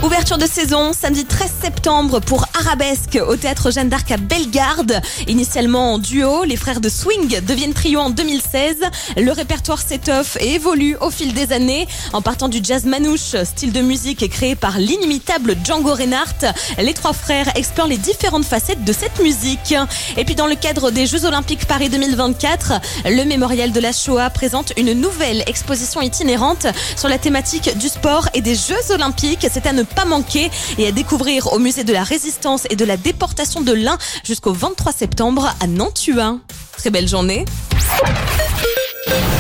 Ouverture de saison, samedi 13 septembre pour Arabesque au théâtre Jeanne d'Arc à Bellegarde. Initialement en duo, les frères de Swing deviennent trio en 2016. Le répertoire s'étoffe et évolue au fil des années. En partant du jazz manouche, style de musique créé par l'inimitable Django Reinhardt, les trois frères explorent les différentes facettes de cette musique. Et puis dans le cadre des Jeux Olympiques Paris 2024, le Mémorial de la Shoah présente une nouvelle exposition itinérante sur la thématique du sport et des Jeux Olympiques. C'est à ne pas manquer et à découvrir au musée de la Résistance et de la déportation de l'Ain jusqu'au 23 septembre à Nantua. Très belle journée.